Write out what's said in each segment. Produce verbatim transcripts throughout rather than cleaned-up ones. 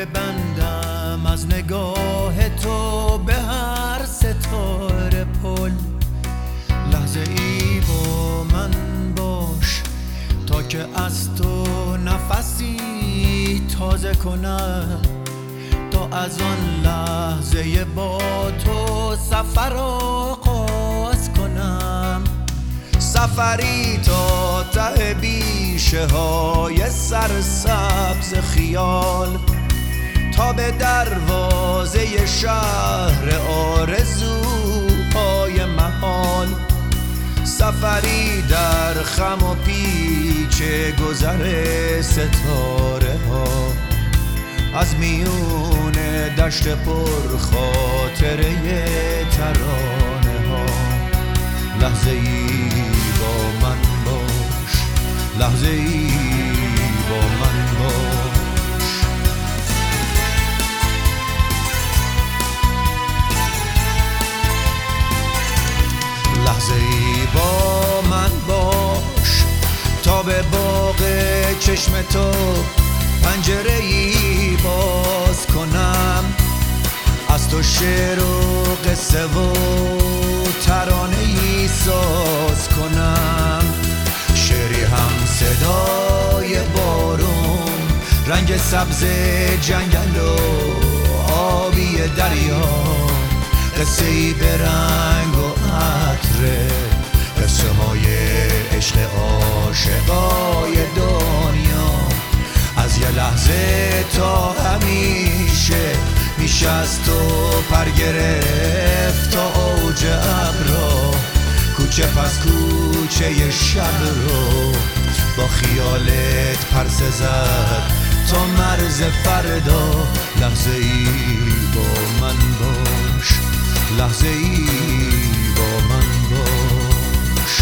ببندم از نگاه تو به هر ستاره پل. لحظه ای با من باش تا که از تو نفسی تازه کنم، تا از آن لحظه با تو سفر آغاز کنم. سفری تا ته بیشه های سرسبز خیال، تا به دروازه شهر آرزوهای محال. سفری در خم و پیچ گذر ستاره ها، از میون دشت پر خاطره ترانه ها. لحظه ای با من باش، لحظه ای با من باش. لحظه ای با من باش تا به باغ چشم تو پنجره ای باز کنم. از تو شعر و قصه و ترانه ای ساز کنم. شعری هم صدای بارون، رنگ سبز جنگل و آبی دریا. قصه ای به رنگ و عطر، قصه های عشق عاشقای دنیا. از یه لحظه تا همیشه میشه از تو پر گرفت تا اوج ابرا. کوچه پس کوچه شب رو با خیالت پرسه زد تا مرز فردا. لحظه ای با من باش، لحظه ای با من باش.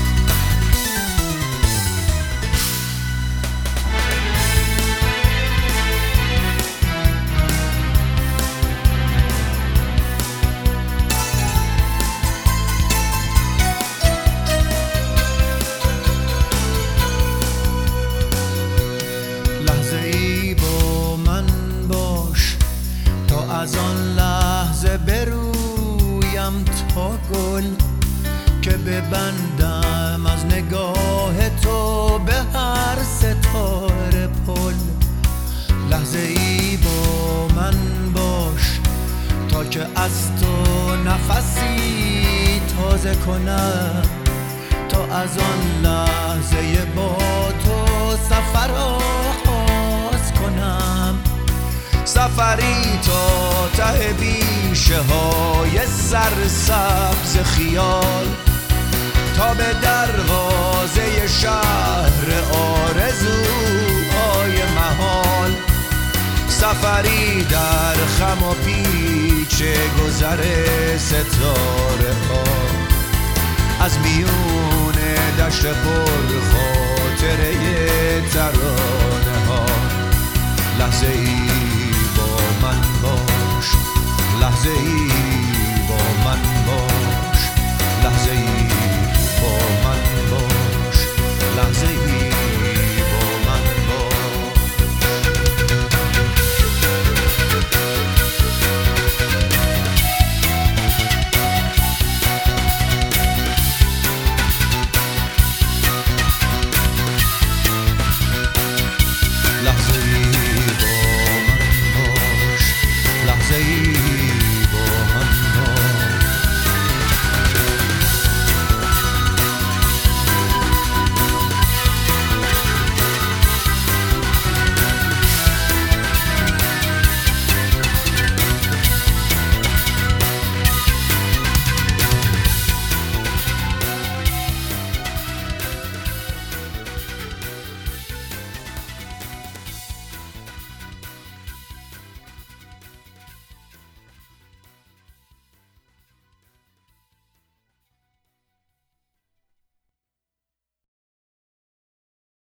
از آن لحظه برویم تا گل که ببندم از نگاه تو به هر ستاره پل. لحظه ای با من باش تا که از تو نفسی تازه کنم، تا از آن لحظه با تو سفر آغاز کنم. سفری تا ته بیشه های سرسبز خیال، تا به دروازه شهر آرزوهای محال. سفری در خم و پیچ گذر ستاره ها، از میون دشت پر خاطره ترانه ها. لحظه ای با من باش، لحظه ای با من باش.